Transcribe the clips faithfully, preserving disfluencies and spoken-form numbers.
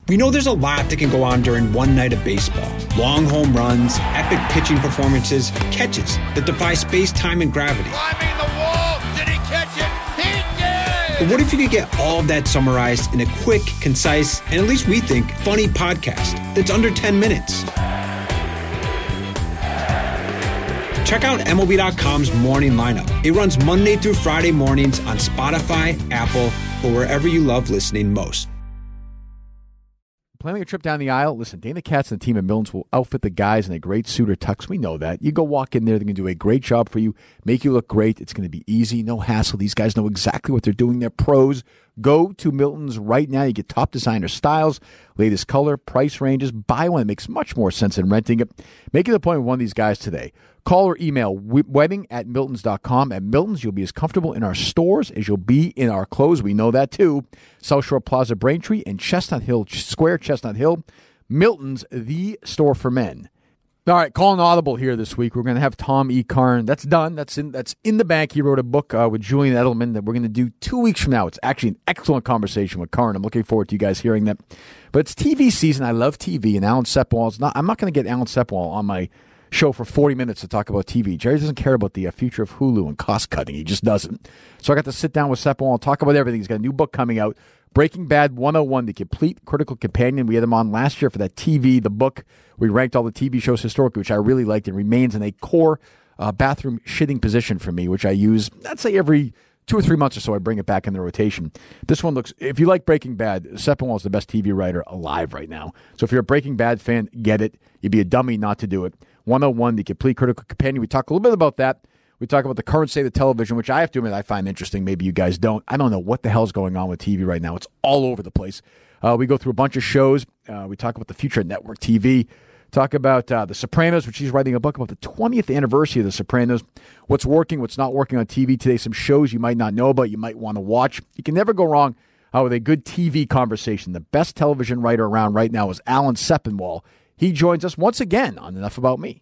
We know there's a lot that can go on during one night of baseball. Long home runs, epic pitching performances, catches that defy space, time, and gravity. Climbing the wall! Did he catch it? He did! But what if you could get all of that summarized in a quick, concise, and at least we think, funny podcast that's under ten minutes? Check out M L B dot com's Morning Lineup. It runs Monday through Friday mornings on Spotify, Apple, or wherever you love listening most. Planning a trip down the aisle? Listen, Dana Katz and the team at Milton's will outfit the guys in a great suit or tux. We know that. You go walk in there, they're going to do a great job for you, make you look great. It's going to be easy, no hassle. These guys know exactly what they're doing. They're pros. Go to Milton's right now. You get top designer styles, latest color, price ranges. Buy one. It makes much more sense than renting it. Make an appointment with one of these guys today. Call or email wedding at miltons dot com. At Milton's, you'll be as comfortable in our stores as you'll be in our clothes. We know that, too. South Shore Plaza, Braintree, and Chestnut Hill Square, Chestnut Hill. Milton's, the store for men. All right, calling audible here this week. We're going to have Tom E. Karn. That's done. That's in That's in the bank. He wrote a book uh, with Julian Edelman that we're going to do two weeks from now. It's actually an excellent conversation with Karn. I'm looking forward to you guys hearing that. But it's T V season. I love T V, and Alan Sepinwall's not. I'm not going to get Alan Sepinwall on my show for forty minutes to talk about T V. Jerry doesn't care about the uh, future of Hulu and cost cutting. He just doesn't. So I got to sit down with Sepinwall and talk about everything. He's got a new book coming out, Breaking Bad one oh one, The Complete Critical Companion. We had him on last year for that T V, the book. We ranked all the T V shows historically, which I really liked. It remains in a core uh, bathroom shitting position for me, which I use, I'd say every two or three months or so, I bring it back in the rotation. This one looks, if you like Breaking Bad, Sepinwall is the best T V writer alive right now. So if you're a Breaking Bad fan, get it. You'd be a dummy not to do it. one oh one, The Complete Critical Companion. We talk a little bit about that. We talk about the current state of television, which I have to admit I find interesting. Maybe you guys don't. I don't know what the hell's going on with T V right now. It's all over the place. Uh, we go through a bunch of shows. Uh, we talk about the future of network T V. Talk about uh, The Sopranos, which he's writing a book about the twentieth anniversary of The Sopranos. What's working, what's not working on T V today. Some shows you might not know about, you might want to watch. You can never go wrong uh, with a good T V conversation. The best television writer around right now is Alan Sepinwall. He joins us once again on Enough About Me.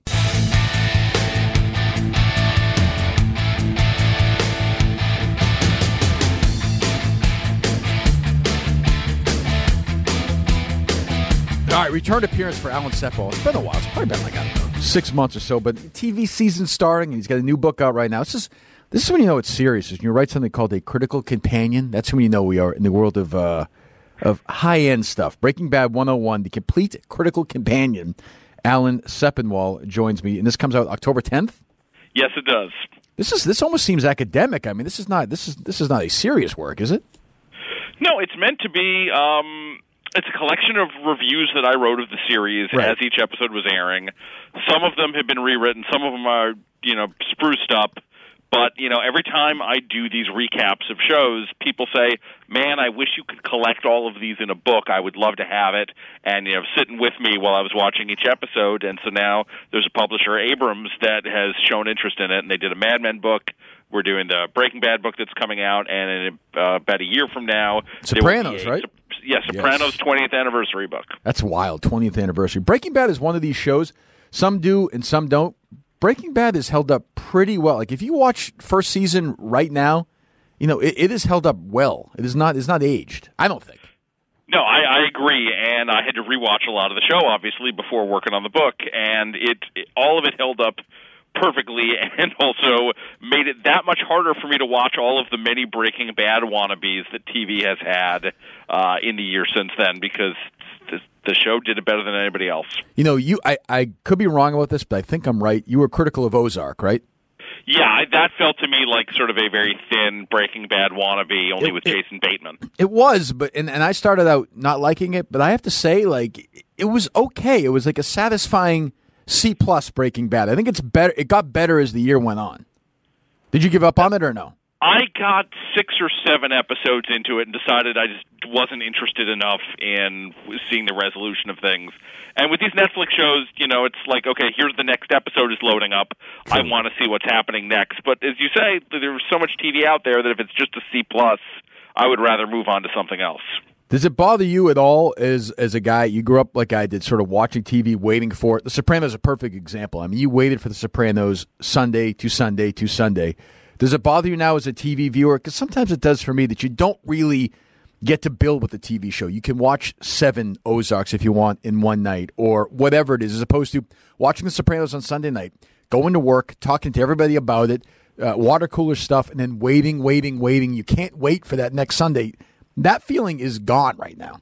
All right, return appearance for Alan Sepinwall. It's been a while. It's probably been like, I don't know, six months or so. But T V season's starting, and he's got a new book out right now. This is this is when you know it's serious. When you write something called A Critical Companion, that's when you know we are in the world of uh, of high-end stuff. Breaking Bad one oh one, The Complete Critical Companion. Alan Sepinwall joins me, and this comes out October tenth? Yes, it does. This is this almost seems academic. I mean, this is not this is this is not a serious work, is it? No, it's meant to be. Um, it's a collection of reviews that I wrote of the series right. as each episode was airing. Some of them have been rewritten. Some of them are, you know, spruced up. But, you know, every time I do these recaps of shows, people say, man, I wish you could collect all of these in a book. I would love to have it. And, you know, sitting with me while I was watching each episode. And so now there's a publisher, Abrams, that has shown interest in it. And they did a Mad Men book. We're doing the Breaking Bad book that's coming out. And in uh, about a year from now... Sopranos, a, right? Yeah, Sopranos' yes. twentieth anniversary book. That's wild, twentieth anniversary. Breaking Bad is one of these shows. Some do and some don't. Breaking Bad is held up pretty well. Like if you watch first season right now, you know it, it is held up well. It is not. It's not aged. I don't think. No, I, I agree, and I had to rewatch a lot of the show, obviously, before working on the book, and it, it all of it held up perfectly, and also made it that much harder for me to watch all of the many Breaking Bad wannabes that T V has had uh, in the years since then, because the, the show did it better than anybody else. You know, you I, I could be wrong about this, but I think I'm right. You were critical of Ozark, right? Yeah, I, that felt to me like sort of a very thin Breaking Bad wannabe, only it, with it, Jason Bateman. It was, but and, and I started out not liking it, but I have to say, like, it was okay. It was like a satisfying C plus Breaking Bad. I think it's better. It got better as the year went on. Did you give up on it or no? I got six or seven episodes into it and decided I just wasn't interested enough in seeing the resolution of things. And with these Netflix shows, you know, it's like, okay, here's the next episode is loading up. True. I want to see what's happening next. But as you say, there's so much T V out there that if it's just a C plus, I would rather move on to something else. Does it bother you at all as as a guy, you grew up like I did, sort of watching T V, waiting for it? The Sopranos is a perfect example. I mean, you waited for The Sopranos Sunday to Sunday to Sunday. Does it bother you now as a T V viewer? Because sometimes it does for me that you don't really get to build with the T V show. You can watch seven Ozarks if you want in one night or whatever it is, as opposed to watching The Sopranos on Sunday night, going to work, talking to everybody about it, uh, water cooler stuff, and then waiting, waiting, waiting. You can't wait for that next Sunday. That feeling is gone right now.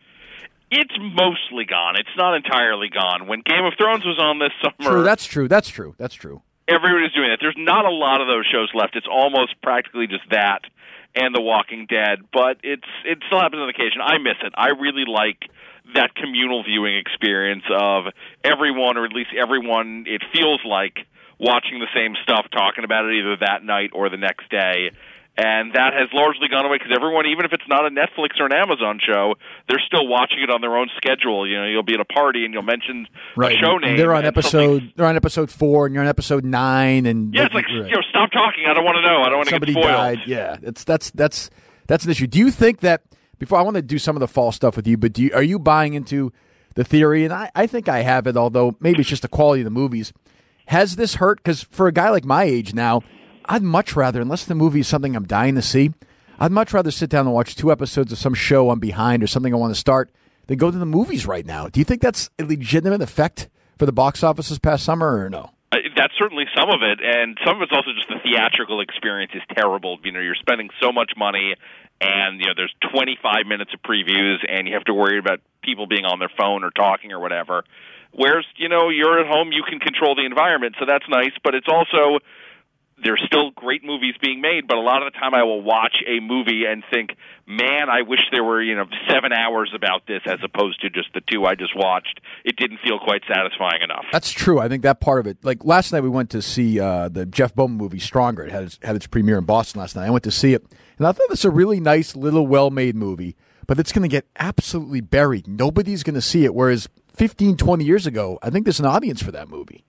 It's mostly gone. It's not entirely gone. When Game of Thrones was on this summer... True, that's true. That's true. That's true. Everybody's doing that. There's not a lot of those shows left. It's almost practically just that and The Walking Dead, but it's it still happens on occasion. I miss it. I really like that communal viewing experience of everyone, or at least everyone, it feels like, watching the same stuff, talking about it either that night or the next day. And that has largely gone away because everyone, even if it's not a Netflix or an Amazon show, they're still watching it on their own schedule. You know, you'll be at a party and you'll mention right. a show name. They're on episode. They're on episode four, and you're on episode nine. And yeah, it's like, right. you know, stop talking. I don't want to know. I don't want to get spoiled. Somebody died. Yeah, it's that's that's that's an issue. Do you think that? Before I want to do some of the fall stuff with you, but do you, are you buying into the theory? And I, I think I have it. Although maybe it's just the quality of the movies. Has this hurt? Because for a guy like my age now, I'd much rather, unless the movie is something I'm dying to see, I'd much rather sit down and watch two episodes of some show I'm behind or something I want to start than go to the movies right now. Do you think that's a legitimate effect for the box office this past summer or no? Uh, that's certainly some of it, and some of it's also just the theatrical experience is terrible. You know, you're spending so much money, and you know there's twenty-five minutes of previews, and you have to worry about people being on their phone or talking or whatever. Whereas, you know, you're at home, you can control the environment, so that's nice, but it's also... There's still great movies being made, but a lot of the time I will watch a movie and think, man, I wish there were, you know, seven hours about this as opposed to just the two I just watched. It didn't feel quite satisfying enough. That's true. I think that part of it. Like last night we went to see uh, the Jeff Bowman movie Stronger. It had its, had its premiere in Boston last night. I went to see it, and I thought it's a really nice, little, well-made movie, but it's going to get absolutely buried. Nobody's going to see it, whereas fifteen, twenty years ago, I think there's an audience for that movie.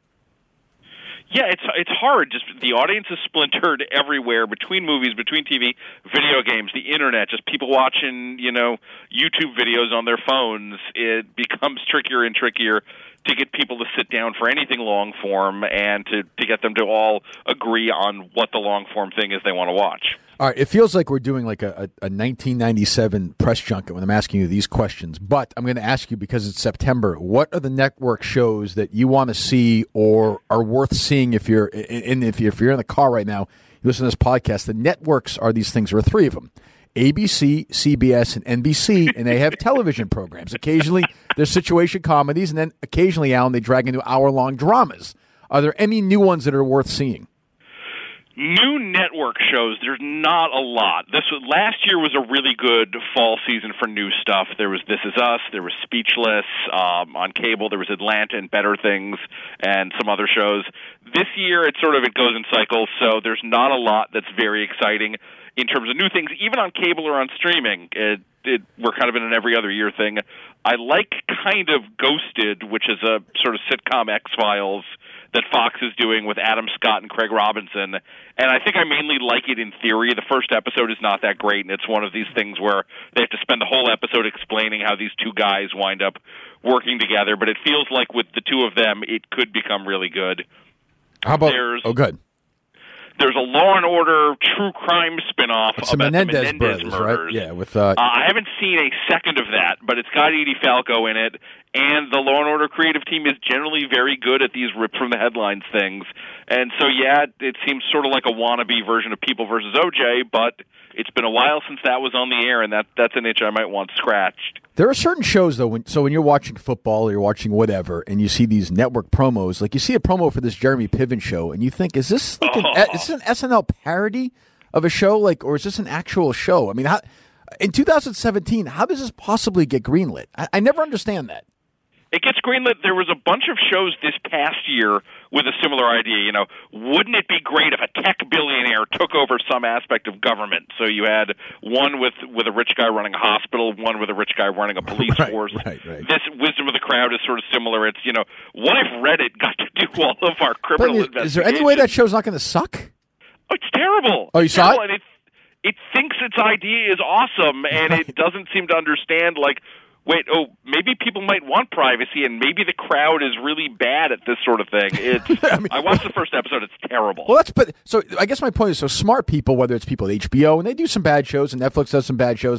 Yeah, it's it's hard. Just the audience is splintered everywhere between movies, between T V, video games, the internet. Just people watching, you know, YouTube videos on their phones. It becomes trickier and trickier to get people to sit down for anything long form and to to get them to all agree on what the long form thing is they want to watch. All right, it feels like we're doing like a, a, a nineteen ninety-seven press junket when I'm asking you these questions, but I'm going to ask you because it's September. What are the network shows that you want to see or are worth seeing if you're in if you're, if you're in the car right now? You listen to this podcast. The networks are these things. There are three of them: A B C, C B S, and N B C, and they have television programs. Occasionally, there's situation comedies, and then occasionally, Alan, they drag into hour-long dramas. Are there any new ones that are worth seeing? New network shows, there's not a lot. This was, last year was a really good fall season for new stuff. There was This Is Us, there was Speechless, um, on cable there was Atlanta and Better Things, and some other shows. This year, it sort of it goes in cycles, so there's not a lot that's very exciting in terms of new things, even on cable or on streaming. It, it, we're kind of in an every other year thing. I like kind of Ghosted, which is a sort of sitcom X-Files that Fox is doing with Adam Scott and Craig Robinson, and I think I mainly like it in theory. The first episode is not that great, and it's one of these things where they have to spend the whole episode explaining how these two guys wind up working together, but it feels like with the two of them, it could become really good. How about... There's, oh, good. There's a Law and Order true crime spinoff it's about the Menendez, the Menendez brothers, murders. Right? Yeah, with uh, uh, I haven't seen a second of that, but it's got Edie Falco in it, and the Law and Order creative team is generally very good at these rip from the headlines things. And so, yeah, it seems sort of like a wannabe version of People versus O J, but it's been a while since that was on the air, and that that's an itch I might want scratched. There are certain shows, though, when, so when you're watching football or you're watching whatever, and you see these network promos, like you see a promo for this Jeremy Piven show, and you think, is this like an, oh. is this an S N L parody of a show, like, or is this an actual show? I mean, how, in two thousand seventeen, how does this possibly get greenlit? I, I never understand that. It gets greenlit. There was a bunch of shows this past year with a similar idea. You know, wouldn't it be great if a tech billionaire took over some aspect of government? So you had one with, with a rich guy running a hospital, one with a rich guy running a police right, force. Right, right. This Wisdom of the Crowd is sort of similar. It's, you know, what if Reddit got to do all of our criminal is, investigations? Is there any way that show's not going to suck? Oh, it's terrible. Oh, you it's saw terrible. it? And it? It thinks its idea is awesome, and right. it doesn't seem to understand, like, wait, oh, maybe people might want privacy, and maybe the crowd is really bad at this sort of thing. It's. I, mean, I watched the first episode; it's terrible. Well, that's but so. I guess my point is, so smart people, whether it's people at H B O, and they do some bad shows, and Netflix does some bad shows,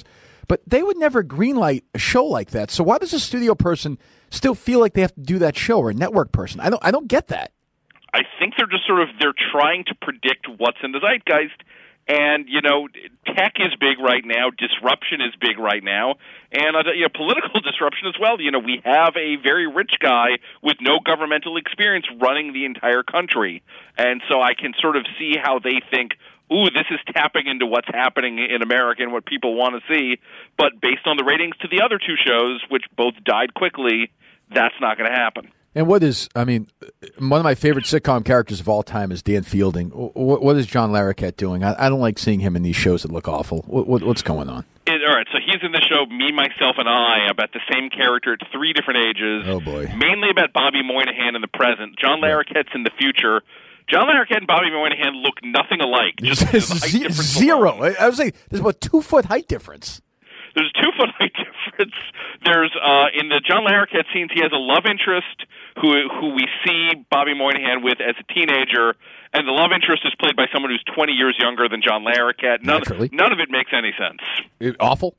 But they would never greenlight a show like that. So why does a studio person still feel like they have to do that show, or a network person? I don't. I don't get that. I think they're just sort of they're trying to predict what's in the zeitgeist. And, you know, tech is big right now. Disruption is big right now. And, uh, you know, political disruption as well. You know, we have a very rich guy with no governmental experience running the entire country. And so I can sort of see how they think, ooh, this is tapping into what's happening in America and what people want to see. But based on the ratings to the other two shows, which both died quickly, that's not going to happen. And what is, I mean, one of my favorite sitcom characters of all time is Dan Fielding. What, what is John Larroquette doing? I, I don't like seeing him in these shows that look awful. What, what, what's going on? It, all right, so he's in the show Me, Myself, and I about the same character at three different ages. Oh, boy. Mainly about Bobby Moynihan in the present. John Larroquette's in the future. John Larroquette and Bobby Moynihan look nothing alike. Just Z- zero. Alone. I was saying, there's about a two-foot height difference. There's a two-foot height difference. There's, uh, in the John Larroquette scenes, he has a love interest who who we see Bobby Moynihan with as a teenager, and the love interest is played by someone who's twenty years younger than John Larroquette. None, none of it makes any sense. It, awful?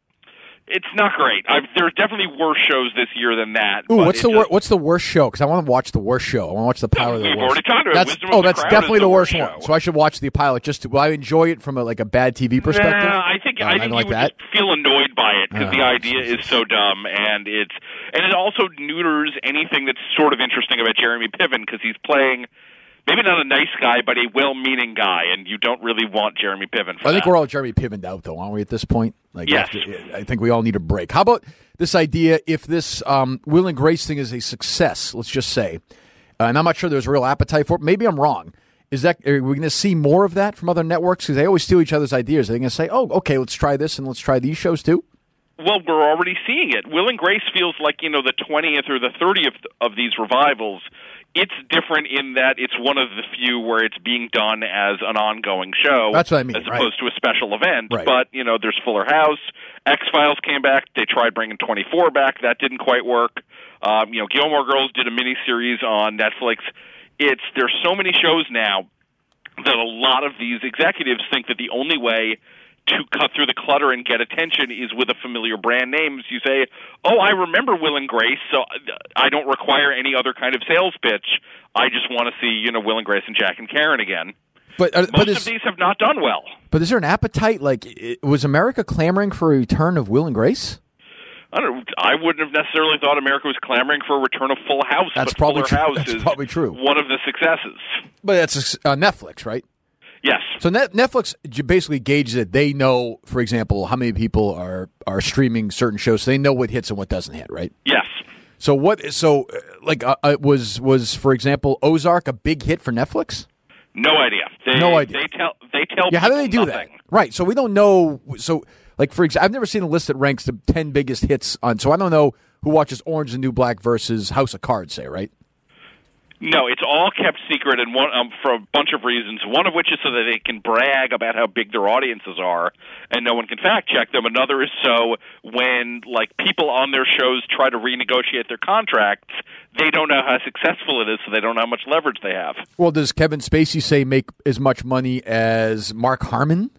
It's not great. I've, there's definitely worse shows this year than that. Ooh, what's the just, wor- what's the worst show? Because I want to watch the worst show. I want to watch the pilot. Of the We've worst. already talked about that's, Wisdom Oh, of the that's Crowd definitely the the worst show. one. So I should watch the pilot. Just to, will I enjoy it from a, like a bad T V perspective? Nah, I think uh, I think I you like would that. just feel annoyed by it because Oh, the idea Jesus. is so dumb, and it's and it also neuters anything that's sort of interesting about Jeremy Piven because he's playing. Maybe not a nice guy, but a well-meaning guy, and you don't really want Jeremy Piven for I think that. we're all Jeremy Pivened out, though, aren't we, at this point? Like, Yes. after, I think we all need a break. How about this idea, if this um, Will and Grace thing is a success, let's just say, uh, and I'm not sure there's a real appetite for it. Maybe I'm wrong. Is that Are we going to see more of that from other networks? Because they always steal each other's ideas. Are they going to say, oh, okay, let's try this, and let's try these shows, too? Well, we're already seeing it. Will and Grace feels like, you know, the twentieth or the thirtieth of these revivals. It's different in that it's one of the few where it's being done as an ongoing show. That's what I mean, as right. opposed to a special event. Right. But, you know, there's Fuller House. X-Files came back. They tried bringing twenty-four back. That didn't quite work. Um, you know, Gilmore Girls did a miniseries on Netflix. It's There's so many shows now that a lot of these executives think that the only way to cut through the clutter and get attention is with a familiar brand name. You say, oh, I remember Will and Grace, so I don't require any other kind of sales pitch. I just want to see, you know, Will and Grace and Jack and Karen again. But uh, Most but of is, these have not done well. But is there an appetite? Like, it, was America clamoring for a return of Will and Grace? I don't. I wouldn't have necessarily thought America was clamoring for a return of Full House. That's but probably Fuller true. House That's is probably true. One of the successes. But that's uh, Netflix, right? Yes. So Net- Netflix basically gauges it. They know, for example, how many people are, are streaming certain shows. So they know what hits and what doesn't hit, right? Yes. So what? So uh, like, uh, uh, was was for example Ozark a big hit for Netflix? No idea. They, No idea. They tell. They tell. Yeah, how do they people do nothing. that? Right. So we don't know. So like for example, I've never seen a list that ranks the ten biggest hits on. So I don't know who watches Orange is the New Black versus House of Cards. Say right. No, it's all kept secret, and one um, for a bunch of reasons. One of which is so that they can brag about how big their audiences are, and no one can fact check them. Another is so when like people on their shows try to renegotiate their contracts, they don't know how successful it is, so they don't know how much leverage they have. Well, does Kevin Spacey say make as much money as Mark Harmon?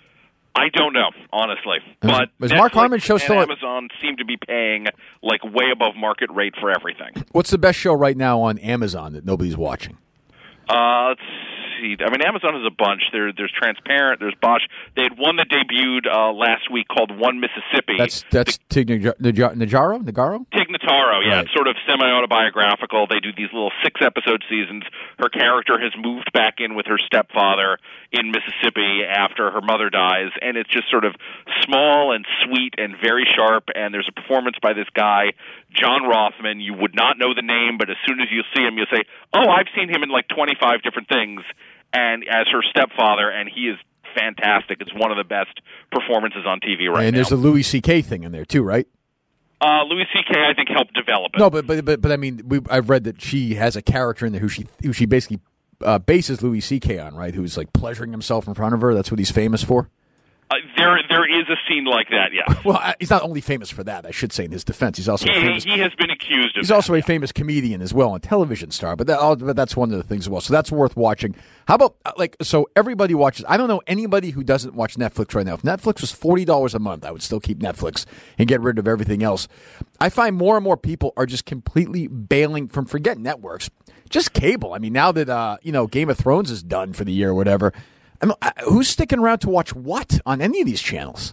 I don't know, honestly. But is Mark Netflix Harmon show and still at- Amazon seem to be paying like way above market rate for everything. What's the best show right now on Amazon that nobody's watching? Uh, let's see. I mean, Amazon has a bunch. There, there's Transparent. There's Bosch. They had one that debuted uh, last week called One Mississippi. That's that's Tig Naj- Naj- Notaro? Nagaro? Tig Notaro, yeah. Right. It's sort of semi-autobiographical. They do these little six-episode seasons. Her character has moved back in with her stepfather in Mississippi after her mother dies, and it's just sort of small and sweet and very sharp, and there's a performance by this guy, John Rothman. You would not know the name, but as soon as you see him, you'll say, oh, I've seen him in like twenty-five different things, and as her stepfather, and he is fantastic. It's one of the best performances on T V right now. And there's a Louis C K thing in there too, right? Uh, Louis C K, I think, helped develop it. No, but but but, but I mean, we, I've read that she has a character in there who she who she basically uh, bases Louis C K on, right? Who's like pleasuring himself in front of her. That's what he's famous for. Uh, there, there is a scene like that, yeah. Well, I- he's not only famous for that, I should say, in his defense. He's also a He, famous. he has been accused of He's that, also a yeah. famous comedian as well, and television star. But, that, but that's one of the things as well. So that's worth watching. How about uh, like so? Everybody watches. I don't know anybody who doesn't watch Netflix right now. If Netflix was forty dollars a month, I would still keep Netflix and get rid of everything else. I find more and more people are just completely bailing from forget networks, just cable. I mean, now that uh, you know Game of Thrones is done for the year or whatever, I mean, uh, who's sticking around to watch what on any of these channels?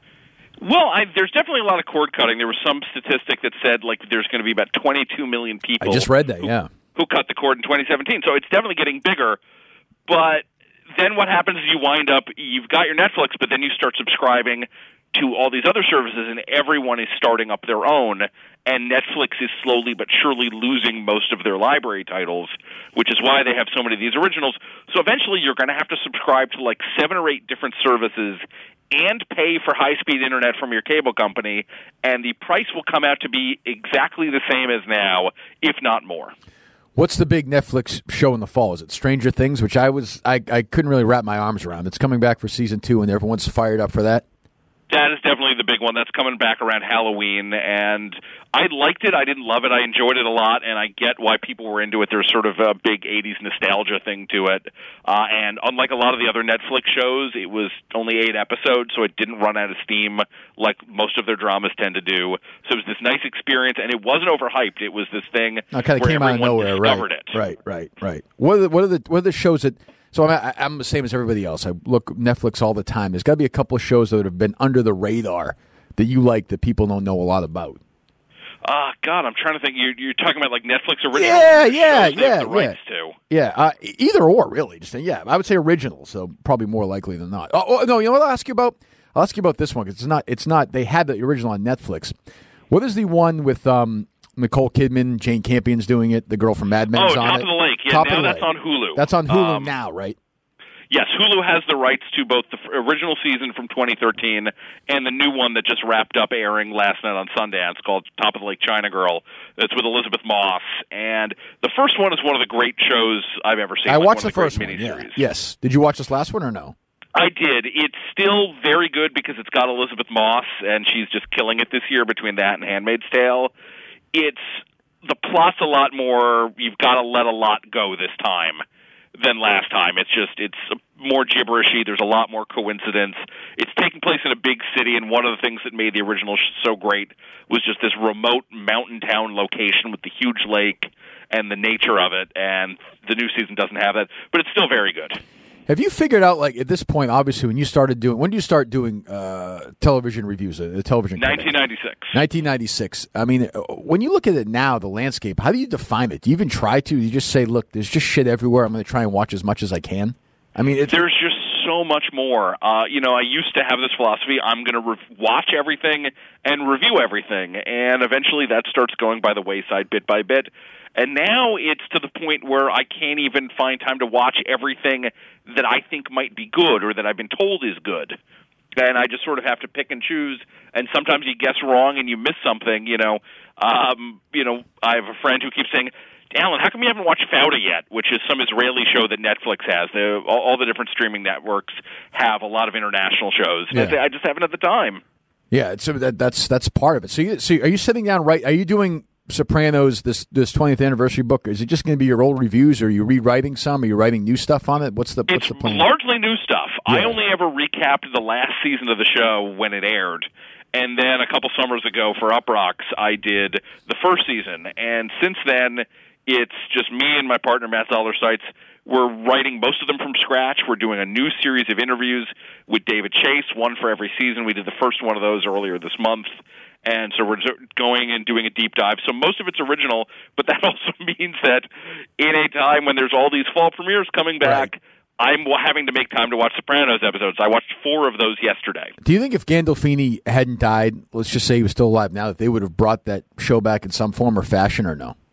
Well, I, there's definitely a lot of cord cutting. There was some statistic that said like there's going to be about twenty-two million people. I just read that. Who, yeah, who cut the cord in twenty seventeen. So it's definitely getting bigger. But then what happens is you wind up, you've got your Netflix, but then you start subscribing to all these other services, and everyone is starting up their own, and Netflix is slowly but surely losing most of their library titles, which is why they have so many of these originals. So eventually you're going to have to subscribe to like seven or eight different services and pay for high-speed internet from your cable company, and the price will come out to be exactly the same as now, if not more. What's the big Netflix show in the fall? Is it Stranger Things, which I was I, I couldn't really wrap my arms around. It's coming back for season two, and everyone's fired up for that. That is definitely the big one. That's coming back around Halloween, and I liked it. I didn't love it. I enjoyed it a lot, and I get why people were into it. There's sort of a big eighties nostalgia thing to it, uh, and unlike a lot of the other Netflix shows, it was only eight episodes, so it didn't run out of steam like most of their dramas tend to do. So it was this nice experience, and it wasn't overhyped. It was this thing Oh, kind of where came out of everyone nowhere, discovered right? it. Right, right, right. What are the what are the what are the shows that? So I'm I, I'm the same as everybody else. I look Netflix all the time. There's got to be a couple of shows that have been under the radar that you like that people don't know a lot about. Ah, uh, God, I'm trying to think. You're, you're talking about like Netflix originals? Yeah, yeah, shows they have yeah, the rights yeah. to. Yeah, uh, either or, really. Just yeah, I would say originals. So probably more likely than not. Oh, oh no, you know what I'll ask you about? I'll ask you about this one because it's not. It's not. They had the original on Netflix. What is the one with um, Nicole Kidman, Jane Campion's doing it? The girl from Mad Men's oh, on Top it. of the Lake. Yeah, Top now of the that's Lake. on Hulu. That's on Hulu um, now, right? Yes, Hulu has the rights to both the original season from twenty thirteen and the new one that just wrapped up airing last night on Sundance called Top of the Lake China Girl. It's with Elizabeth Moss. And the first one is one of the great shows I've ever seen. I like watched one the of first great one, yeah. miniseries. Yes. Did you watch this last one or no? I did. It's still very good because it's got Elizabeth Moss, and she's just killing it this year between that and Handmaid's Tale. It's the plot's a lot more, you've got to let a lot go this time than last time. It's just, it's more gibberishy. There's a lot more coincidence. It's taking place in a big city, and one of the things that made the original so great was just this remote mountain town location with the huge lake and the nature of it, and the new season doesn't have that, but it's still very good. Have you figured out, like, at this point, obviously, when you started doing, when did you start doing uh, television reviews, uh, the television nineteen ninety-six. nineteen ninety-six. I mean, when you look at it now, the landscape, how do you define it? Do you even try to? You just say, look, there's just shit everywhere. I'm going to try and watch as much as I can? I mean, it's, there's just so much more. Uh, you know, I used to have this philosophy, I'm going to re- watch everything and review everything, and eventually that starts going by the wayside bit by bit. And now it's to the point where I can't even find time to watch everything that I think might be good or that I've been told is good. And I just sort of have to pick and choose, and sometimes you guess wrong and you miss something, you know. Um, you know, I have a friend who keeps saying, Alan, how come you haven't watched Fauda yet, which is some Israeli show that Netflix has? The, all, all the different streaming networks have a lot of international shows. Yeah. I, say, I just haven't had the time. yeah, it's, that, that's that's part of it. So, you, so are you sitting down, right? Are you doing Sopranos, this this twentieth anniversary book? Is it just going to be your old reviews, or are you rewriting some? Are you writing new stuff on it? What's the what's It's the plan? largely new stuff. Yeah. I only ever recapped the last season of the show when it aired. And then a couple summers ago for Uprocks, I did the first season. And since then, it's just me and my partner, Matt Zoller Seitz. We're writing most of them from scratch. We're doing a new series of interviews with David Chase, one for every season. We did the first one of those earlier this month. And so we're going and doing a deep dive. So most of it's original, but that also means that in a time when there's all these fall premieres coming back, Right. I'm having to make time to watch Sopranos episodes. I watched four of those yesterday. Do you think if Gandolfini hadn't died, let's just say he was still alive now, that they would have brought that show back in some form or fashion, or no?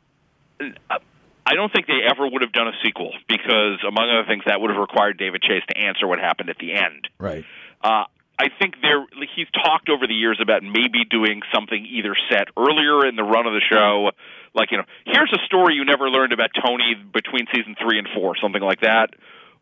I don't think they ever would have done a sequel because, among other things, that would have required David Chase to answer what happened at the end. Right. Uh, I think there he's talked over the years about maybe doing something either set earlier in the run of the show, like, you know, here's a story you never learned about Tony between season three and four, something like that,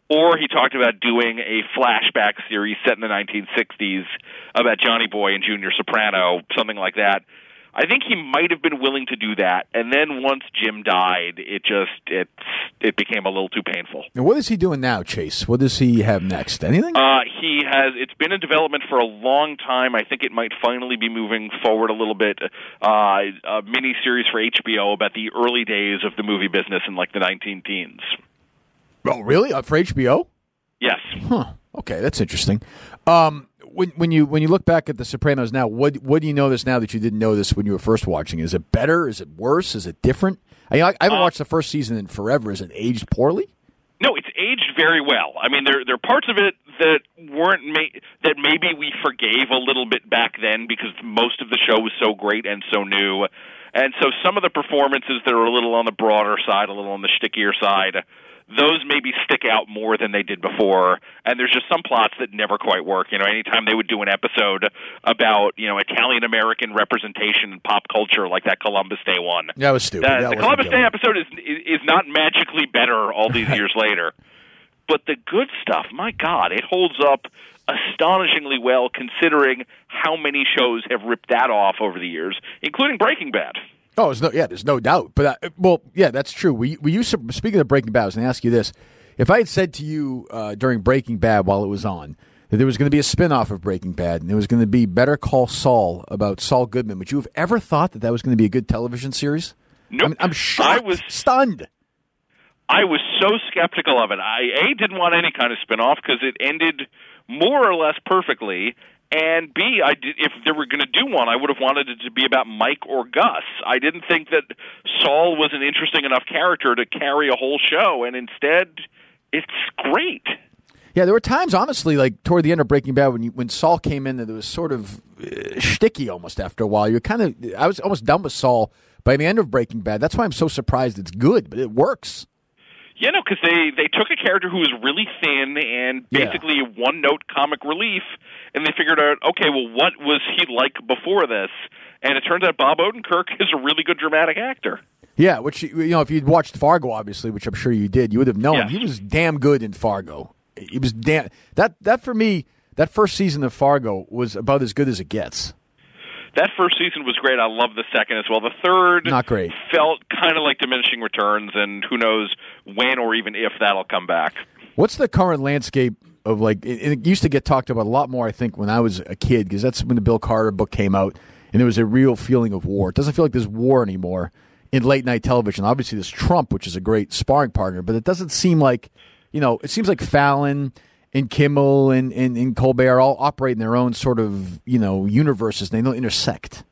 or he talked about doing a flashback series set in the nineteen sixties about Johnny Boy and Junior Soprano, something like that. I think he might have been willing to do that, and then once Jim died, it just it it became a little too painful. And what is he doing now, Chase? What does he have next? Anything? Uh, he has. It's been in development for a long time. I think it might finally be moving forward a little bit. Uh, a mini series for H B O about the early days of the movie business in like the nineteen teens. Oh, really? Uh, for H B O? Yes. Huh. Okay, that's interesting. Um, when when you when you look back at The Sopranos now, what what do you know this now that you didn't know this when you were first watching? Is it better? Is it worse? Is it different? I, I haven't uh, watched the first season in forever. Is it aged poorly? No, it's aged very well. I mean, there there are parts of it that weren't ma- that maybe we forgave a little bit back then because most of the show was so great and so new, and so some of the performances that are a little on the broader side, a little on the stickier side, those maybe stick out more than they did before, and there's just some plots that never quite work. You know, anytime they would do an episode about, you know, Italian-American representation in pop culture, like that Columbus Day one. That was stupid. Uh, that the Columbus Day episode is is not magically better all these years later. But the good stuff, my God, it holds up astonishingly well considering how many shows have ripped that off over the years, including Breaking Bad. Oh, there's no, yeah, there's no doubt. But, uh, well, yeah, that's true. We, we used to, speaking of Breaking Bad, I was going to ask you this. If I had said to you uh, during Breaking Bad while it was on that there was going to be a spinoff of Breaking Bad and there was going to be Better Call Saul about Saul Goodman, would you have ever thought that that was going to be a good television series? Nope. I mean, I'm shocked, I was stunned. I was so skeptical of it. I, A, didn't want any kind of spinoff because it ended more or less perfectly. And B, I did, if they were going to do one, I would have wanted it to be about Mike or Gus. I didn't think that Saul was an interesting enough character to carry a whole show, and instead, it's great. Yeah, there were times, honestly, like toward the end of Breaking Bad, when you, when Saul came in, that it was sort of uh, shticky almost after a while. You're kind of, I was almost done with Saul by the end of Breaking Bad. That's why I'm so surprised it's good, but it works. Yeah, no, because they, they took a character who was really thin and basically yeah. a one-note comic relief, and they figured out, okay, well, what was he like before this? And it turns out Bob Odenkirk is a really good dramatic actor. Yeah, which, you know, if you'd watched Fargo, obviously, which I'm sure you did, you would have known yes. he was damn good in Fargo. He was damn that that for me, that first season of Fargo was about as good as it gets. That first season was great. I love the second as well. The third not great. Felt kind of like diminishing returns, and who knows when or even if that'll come back. What's the current landscape of, like, it, it used to get talked about a lot more, I think, when I was a kid, because that's when the Bill Carter book came out, and there was a real feeling of war. It doesn't feel like there's war anymore in late-night television. Obviously, there's Trump, which is a great sparring partner, but it doesn't seem like, you know, it seems like Fallon and Kimmel and, and, and Colbert are all operating their own sort of, you know, universes. They don't intersect.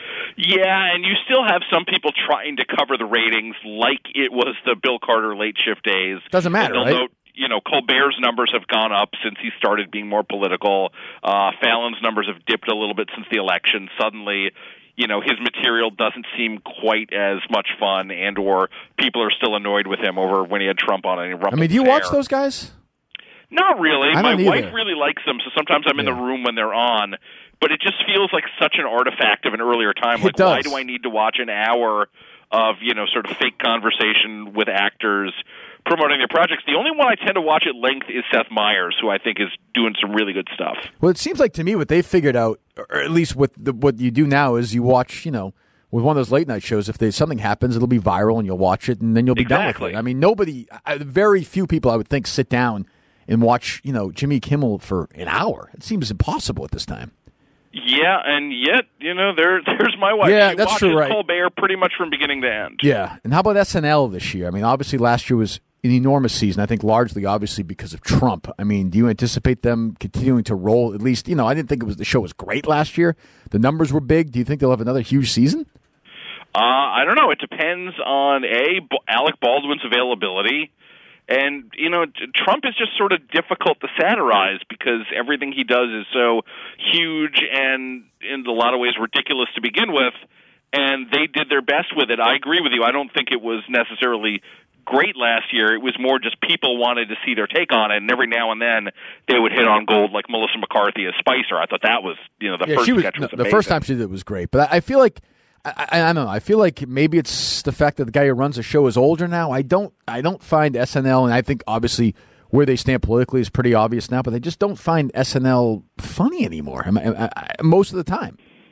Yeah, and you still have some people trying to cover the ratings like it was the Bill Carter late shift days. Doesn't matter, right? Note, you know, Colbert's numbers have gone up since he started being more political. Uh, Fallon's numbers have dipped a little bit since the election. Suddenly, you know, his material doesn't seem quite as much fun, and or people are still annoyed with him over when he had Trump on and he rumbled I mean, do you hair. watch those guys? Not really. I My don't wife either. really likes them, so sometimes I'm in Yeah. the room when they're on. But it just feels like such an artifact of an earlier time. It Like, does. why do I need to watch an hour of, you know, sort of fake conversation with actors promoting their projects? The only one I tend to watch at length is Seth Meyers, who I think is doing some really good stuff. Well, it seems like to me what they figured out, or at least what the, what you do now, is you watch, you know, with one of those late night shows, if there's something happens, it'll be viral and you'll watch it and then you'll be done Exactly. with it. I mean, nobody, I, very few people I would think sit down and watch, you know, Jimmy Kimmel for an hour. It seems impossible at this time. Yeah, and yet, you know, there there's my wife. Yeah, she that's watches true, right. Colbert pretty much from beginning to end. Yeah. And how about S N L this year? I mean, obviously last year was an enormous season, I think largely, obviously, because of Trump. I mean, do you anticipate them continuing to roll? At least, you know, I didn't think it was the show was great last year. The numbers were big. Do you think they'll have another huge season? Uh, I don't know. It depends on, A, B- Alec Baldwin's availability. And, you know, Trump is just sort of difficult to satirize because everything he does is so huge and, in a lot of ways, ridiculous to begin with. And they did their best with it. I agree with you. I don't think it was necessarily great last year. It was more just people wanted to see their take on it, and every now and then they would hit on gold like Melissa McCarthy as Spicer. I thought that was, you know, the Yeah, first she was, sketch was no, the amazing. first time she did it was great. But I, I feel like I, I, I don't know. I feel like maybe it's the fact that the guy who runs the show is older now. I don't. I don't find S N L, and I think obviously where they stand politically is pretty obvious now, but they just don't find S N L funny anymore I, I, I, most of the time.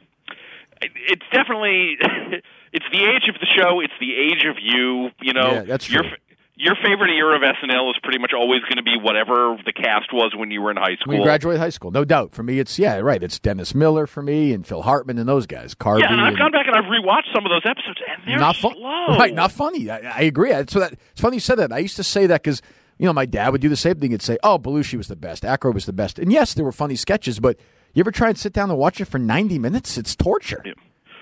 It's definitely it's the age of the show. It's the age of you. You know, yeah, that's true. Your, your favorite era of S N L is pretty much always going to be whatever the cast was when you were in high school. When you graduated high school, no doubt. For me, it's, yeah, right. It's Dennis Miller for me and Phil Hartman and those guys. Carvey. Yeah, and I've and, gone back and I've rewatched some of those episodes, and they're not fun, slow. Right, not funny. I, I agree. So that, it's funny you said that. I used to say that because, you know, my dad would do the same thing. He'd say, oh, Belushi was the best. Aykroyd was the best. And yes, there were funny sketches, but you ever try and sit down and watch it for ninety minutes? It's torture. Yeah.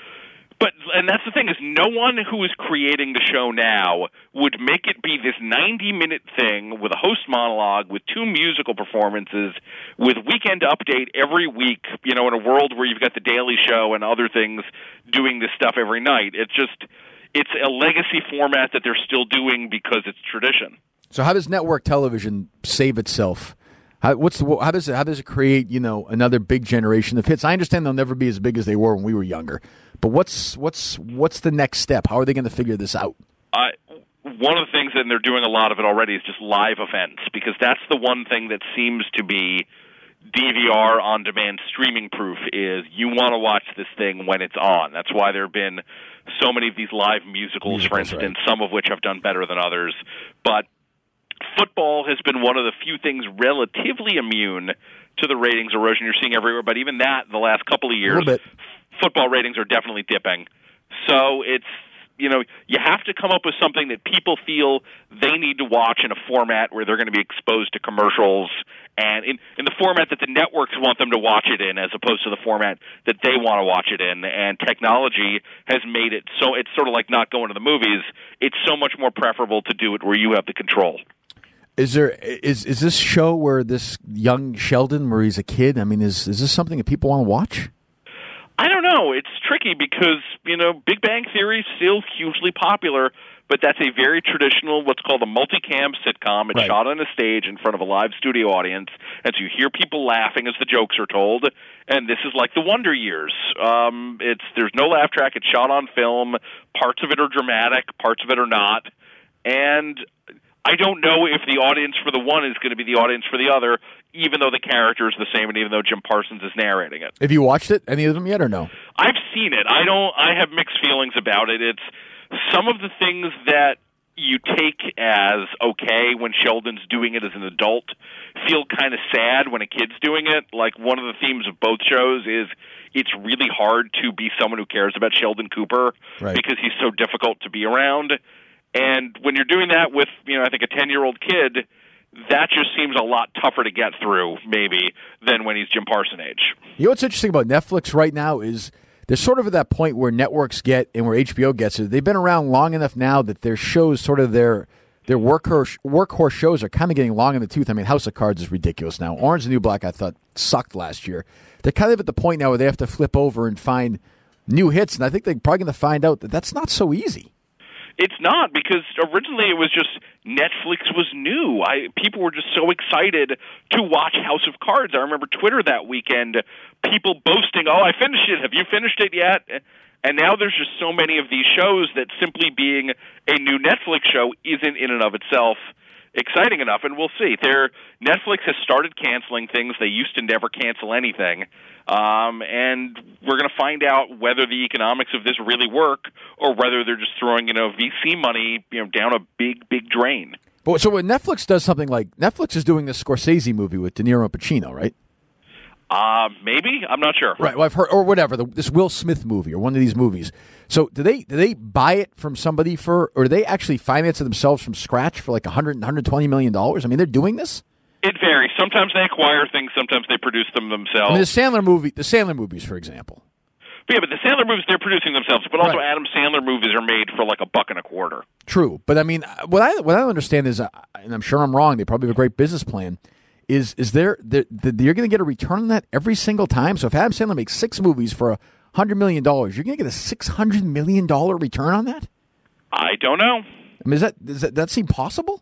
But and that's the thing is, no one who is creating the show now would make it be this ninety-minute thing with a host monologue, with two musical performances, with Weekend Update every week. You know, in a world where you've got the Daily Show and other things doing this stuff every night, it's just it's a legacy format that they're still doing because it's tradition. So, how does network television save itself? How, what's the, how does it how does it create, you know, another big generation of hits? I understand they'll never be as big as they were when we were younger, but what's what's what's the next step? How are they going to figure this out? Uh, one of the things, and they're doing a lot of it already, is just live events, because that's the one thing that seems to be D V R on-demand streaming proof is you want to watch this thing when it's on. That's why there have been so many of these live musicals, musicals for instance, right. Some of which have done better than others, but football has been one of the few things relatively immune to the ratings erosion you're seeing everywhere, but even that, the last couple of years, football ratings are definitely dipping. So it's, you know, you have to come up with something that people feel they need to watch in a format where they're going to be exposed to commercials and in, in the format that the networks want them to watch it in, as opposed to the format that they want to watch it in. And technology has made it so it's sort of like not going to the movies. It's so much more preferable to do it where you have the control. Is there is is this show where this young Sheldon, where he's a kid? I mean, is is this something that people want to watch? I don't know. It's tricky because, you know, Big Bang Theory is still hugely popular, but that's a very traditional, what's called a multicam sitcom. It's right. Shot on a stage in front of a live studio audience, and so you hear people laughing as the jokes are told. And this is like the Wonder Years. Um, it's there's no laugh track. It's shot on film. Parts of it are dramatic. Parts of it are not. And I don't know if the audience for the one is going to be the audience for the other, even though the character is the same and even though Jim Parsons is narrating it. Have you watched it, any of them yet, or no? I've seen it. I don't. I have mixed feelings about it. It's some of the things that you take as okay when Sheldon's doing it as an adult feel kind of sad when a kid's doing it. Like, one of the themes of both shows is it's really hard to be someone who cares about Sheldon Cooper right. because he's so difficult to be around. And when you're doing that with, you know, I think a ten-year-old kid, that just seems a lot tougher to get through, maybe, than when he's Jim Parsons age. You know what's interesting about Netflix right now is they're sort of at that point where networks get and where H B O gets it. They've been around long enough now that their shows, sort of their their workhorse, workhorse shows are kind of getting long in the tooth. I mean, House of Cards is ridiculous now. Orange is the New Black, I thought, sucked last year. They're kind of at the point now where they have to flip over and find new hits, and I think they're probably going to find out that that's not so easy. It's not, because originally it was just Netflix was new. I people were just so excited to watch House of Cards. I remember Twitter that weekend, people boasting, oh, I finished it. Have you finished it yet? And now there's just so many of these shows that simply being a new Netflix show isn't in and of itself exciting enough, and we'll see. They're, Netflix has started canceling things. They used to never cancel anything. Um, and we're going to find out whether the economics of this really work or whether they're just throwing, you know, V C money, you know, down a big, big drain. But so when Netflix does something like, Netflix is doing this Scorsese movie with De Niro and Pacino, right? Uh, maybe? I'm not sure. Right, well, I've heard, or whatever, the, this Will Smith movie or one of these movies. So do they do they buy it from somebody for, or do they actually finance it themselves from scratch for like one hundred, one hundred twenty million dollars? I mean, they're doing this? It varies. Sometimes they acquire things. Sometimes they produce them themselves. I mean, the Sandler movie, the Sandler movies, for example. But yeah, but the Sandler movies, they're producing themselves. But also, right. Adam Sandler movies are made for like a buck and a quarter. True, but I mean, what I what I understand is, and I'm sure I'm wrong. They probably have a great business plan. Is is there that you're going to get a return on that every single time? So if Adam Sandler makes six movies for a hundred million dollars, you're going to get a six hundred million dollar return on that? I don't know. I mean, is that does that, that seem possible?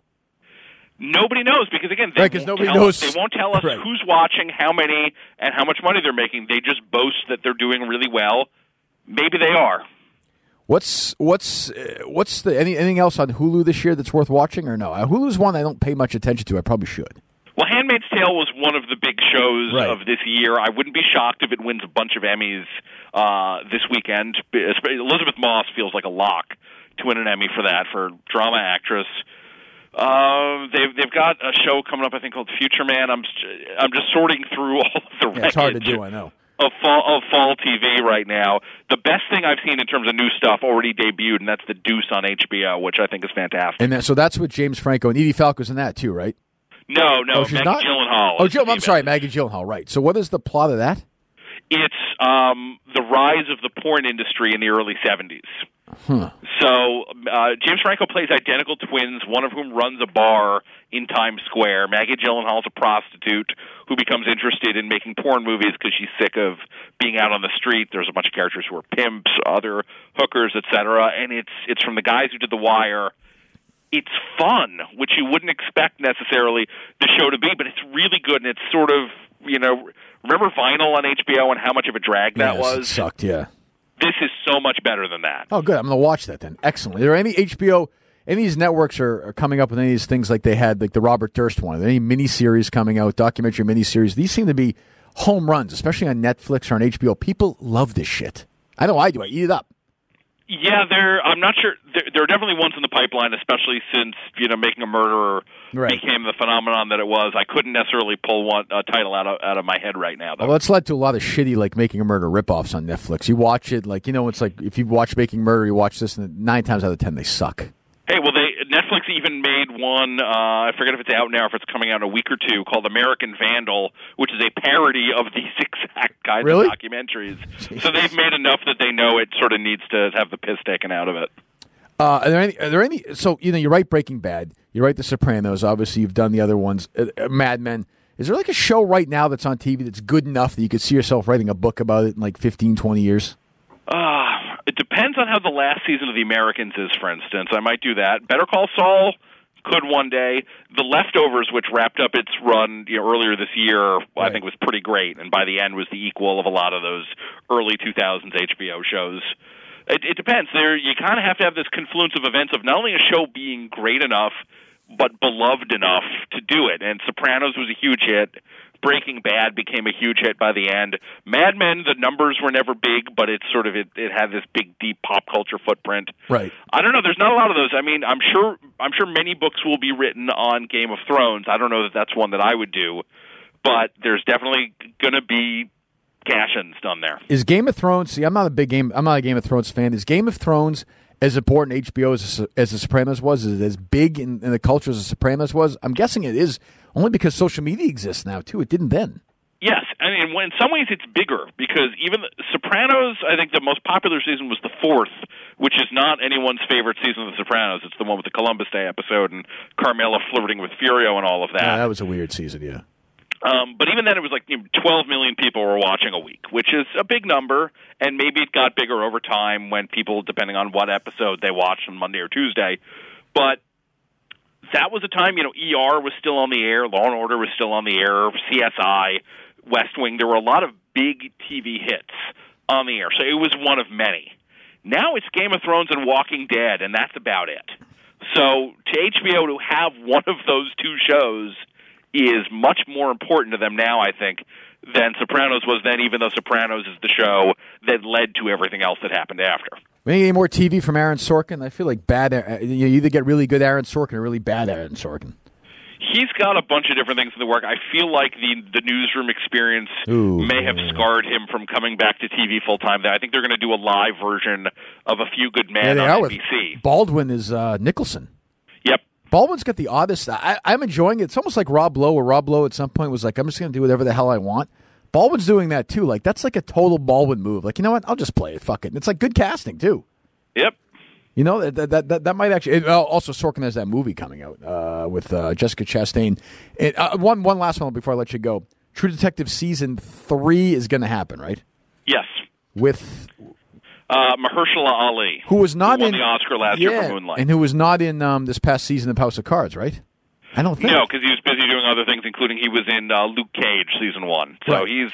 Nobody knows, because, again, they, right, won't, nobody tell knows. Us, they won't tell us right. who's watching, how many, and how much money they're making. They just boast that they're doing really well. Maybe they are. What's what's uh, what's the any, anything else on Hulu this year that's worth watching or no? Uh, Hulu's one I don't pay much attention to. I probably should. Well, Handmaid's Tale was one of the big shows right. of this year. I wouldn't be shocked if it wins a bunch of Emmys uh, this weekend. Elizabeth Moss feels like a lock to win an Emmy for that, for drama actress. Uh, they've they've got a show coming up, I think, called Future Man. I'm I'm just sorting through all of the yeah, it's hard to do, I know. Of fall, of fall T V right now. The best thing I've seen in terms of new stuff already debuted, and that's The Deuce on H B O, which I think is fantastic. And that, so that's with James Franco and Edie Falco's in that too, right? No, no, oh, she's Maggie not? Gyllenhaal. Oh, Jill, I'm sorry, Maggie Gyllenhaal, right. So what is the plot of that? It's um, the rise of the porn industry in the early seventies. Huh. So uh, James Franco plays identical twins, one of whom runs a bar in Times Square. Maggie Gyllenhaal's a prostitute who becomes interested in making porn movies because she's sick of being out on the street. There's a bunch of characters who are pimps, other hookers, et cetera. And it's it's from the guys who did The Wire. It's fun, which you wouldn't expect necessarily the show to be, but it's really good, and it's sort of, you know, remember Vinyl on H B O and how much of a drag that yes, was? It sucked, yeah. This is so much better than that. Oh, good. I'm going to watch that then. Excellent. Are there any H B O, any of these networks are, are coming up with any of these things like they had, like the Robert Durst one? Are there any miniseries coming out, documentary miniseries? These seem to be home runs, especially on Netflix or on H B O. People love this shit. I know I do. I eat it up. Yeah, there. I'm not sure. There, there are definitely ones in the pipeline, especially since you know Making a Murderer right. became the phenomenon that it was. I couldn't necessarily pull one a title out of out of my head right now, though. Well, it's led to a lot of shitty like Making a Murderer ripoffs on Netflix. You watch it, like you know, it's like if you watch Making a Murderer, you watch this, and nine times out of ten they suck. Hey, well, they Netflix even made one. Uh, I forget if it's out now, or if it's coming out in a week or two, called American Vandal, which is a parody of these exact kinds really? of documentaries. Jesus. So they've made enough that they know it sort of needs to have the piss taken out of it. Uh, are there any? Are there any? So you know, you write Breaking Bad, you write The Sopranos. Obviously, you've done the other ones, uh, uh, Mad Men. Is there like a show right now that's on T V that's good enough that you could see yourself writing a book about it in like fifteen, twenty years? Uh, it depends on how the last season of The Americans is, for instance. I might do that. Better Call Saul could one day. The Leftovers, which wrapped up its run you know, earlier this year, right. I think was pretty great, and by the end was the equal of a lot of those early two thousands H B O shows. It, it depends. There, you kind of have to have this confluence of events of not only a show being great enough, but beloved enough to do it. And Sopranos was a huge hit. Breaking Bad became a huge hit by the end. Mad Men, the numbers were never big, but it sort of it, it had this big, deep pop culture footprint. Right. I don't know. There's not a lot of those. I mean, I'm sure I'm sure many books will be written on Game of Thrones. I don't know that that's one that I would do, but there's definitely going to be cash-ins done there. Is Game of Thrones? See, I'm not a big game. I'm not a Game of Thrones fan. Is Game of Thrones as important H B O as as The Sopranos was? Is it as big in, in the culture as The Sopranos was? I'm guessing it is. Only because social media exists now, too. It didn't then. Yes, I mean, in some ways it's bigger because even the Sopranos, I think the most popular season was the fourth, which is not anyone's favorite season of The Sopranos. It's the one with the Columbus Day episode and Carmela flirting with Furio and all of that. Yeah, that was a weird season, yeah. Um, but even then, it was like you know, twelve million people were watching a week, which is a big number, and maybe it got bigger over time when people, depending on what episode they watched on Monday or Tuesday. But that was a time, you know, E R was still on the air, Law and Order was still on the air, C S I, West Wing. There were a lot of big T V hits on the air, so it was one of many. Now it's Game of Thrones and Walking Dead, and that's about it. So to H B O to have one of those two shows is much more important to them now, I think, than Sopranos was then, even though Sopranos is the show that led to everything else that happened after. We need any more T V from Aaron Sorkin? I feel like bad. You either get really good Aaron Sorkin or really bad Aaron Sorkin. He's got a bunch of different things in the work. I feel like the the newsroom experience Ooh, may have scarred him from coming back to T V full time. I think they're going to do a live version of A Few Good Men yeah, on N B C. Baldwin is uh, Nicholson. Yep. Baldwin's got the oddest. I, I'm enjoying it. It's almost like Rob Lowe, where Rob Lowe at some point was like, I'm just going to do whatever the hell I want. Baldwin's doing that too. Like that's like a total Baldwin move. Like, you know what? I'll just play it. Fuck it. And it's like good casting too. Yep. You know, that that that, that might actually... It, also, Sorkin has that movie coming out uh, with uh, Jessica Chastain. It, uh, one one last one before I let you go. True Detective Season three is going to happen, right? Yes. With... Uh, Mahershala Ali. Who was not who won in... the Oscar last yeah, year for Moonlight. And who was not in um, this past season of House of Cards, right? I don't think. No, because he was busy doing other things, including he was in uh, Luke Cage Season one. So right. he's...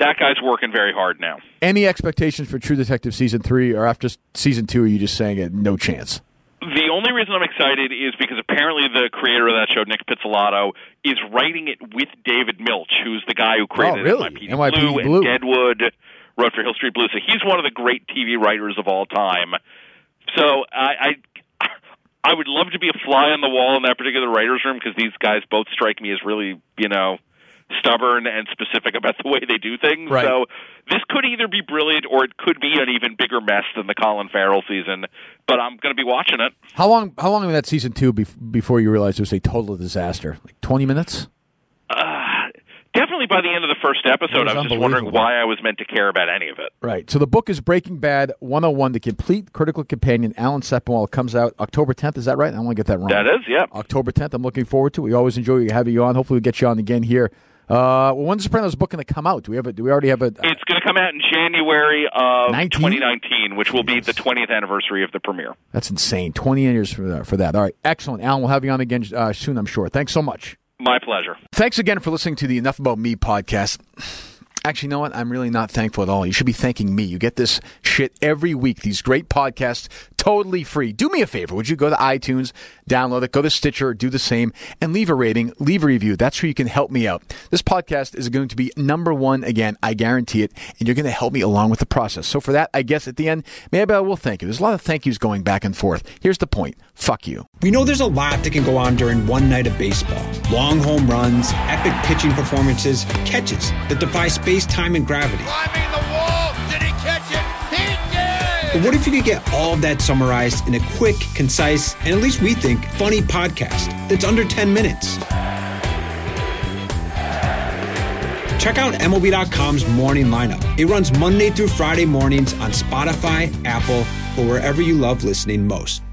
that guy's working very hard now. Any expectations for True Detective season three, or after season two, are you just saying it, no chance? The only reason I'm excited is because apparently the creator of that show, Nick Pizzolatto, is writing it with David Milch, who's the guy who created oh, really? N Y P D N Y P D Blue, Blue and Deadwood, wrote for Hill Street Blues. So he's one of the great T V writers of all time. So I, I, I would love to be a fly on the wall in that particular writer's room because these guys both strike me as really, you know, stubborn and specific about the way they do things. Right. So this could either be brilliant or it could be an even bigger mess than the Colin Farrell season. But I'm going to be watching it. How long? How long was that season two bef- before you realized it was a total disaster? Like twenty minutes? Uh, definitely by the end of the first episode, I was just wondering why I was meant to care about any of it. Right. So the book is Breaking Bad one oh one, The Complete Critical Companion. Alan Sepinwall comes out October tenth. Is that right? I don't want to get that wrong. That is, yeah. October tenth. I'm looking forward to it. We always enjoy having you on. Hopefully we'll get you on again here. Uh, well, when's the Sopranos book going to come out? Do we have a, Do we already have a? Uh, it's going to come out in January of nineteen? twenty nineteen, which will be the twentieth anniversary of the premiere. That's insane. twenty years for that. For that. All right. Excellent. Alan, we'll have you on again uh, soon, I'm sure. Thanks so much. My pleasure. Thanks again for listening to the Enough About Me podcast. Actually, you know what? I'm really not thankful at all. You should be thanking me. You get this shit every week, these great podcasts, totally free. Do me a favor. Would you go to iTunes, download it, go to Stitcher, do the same, and leave a rating, leave a review. That's where you can help me out. This podcast is going to be number one again. I guarantee it. And you're going to help me along with the process. So for that, I guess at the end, maybe I will thank you. There's a lot of thank yous going back and forth. Here's the point. Fuck you. We know there's a lot that can go on during one night of baseball. Long home runs, epic pitching performances, catches that defy space, time, and gravity. Climbing the wall. Did he catch it? He did! But what if you could get all of that summarized in a quick, concise, and at least we think, funny podcast that's under ten minutes? Check out M L B dot com's Morning Lineup. It runs Monday through Friday mornings on Spotify, Apple, or wherever you love listening most.